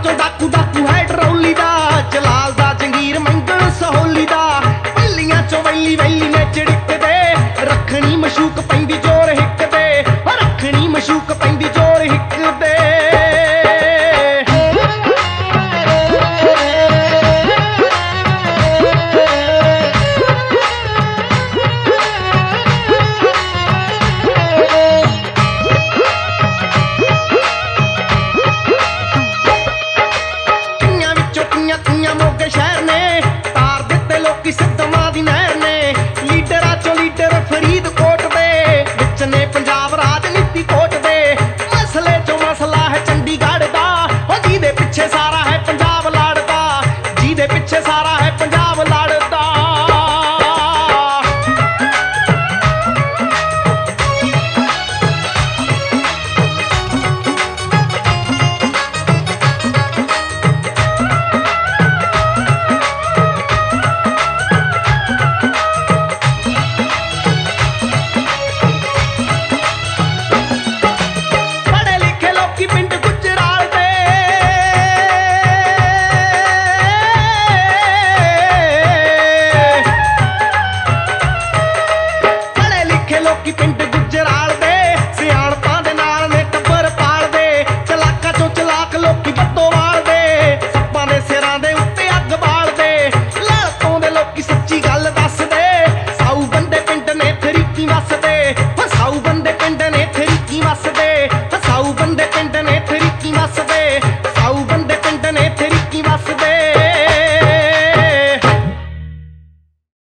चो डाकू डाकू है डरौली दा, जलाल दा जंगीर मंगल सहोली दा। पल्लियां चो वैली वैली ने चिड़क दे, रखनी मशूक पैंदी जोर हिक दे, रखनी मशूक पैंदी जोर हिक दे। मोगे शहर ने तार दिते लोकी सिद्धमां दी नहर ने, लीडरां चो लीडर फरीदकोट दे, विच ने पंजाब राजनीति कोट दे। मसले चो मसला है चंडीगढ़ दा, जिहदे पिछे सारा है पंजाब लड़दा, जिहदे पिछे सारा है पंजाब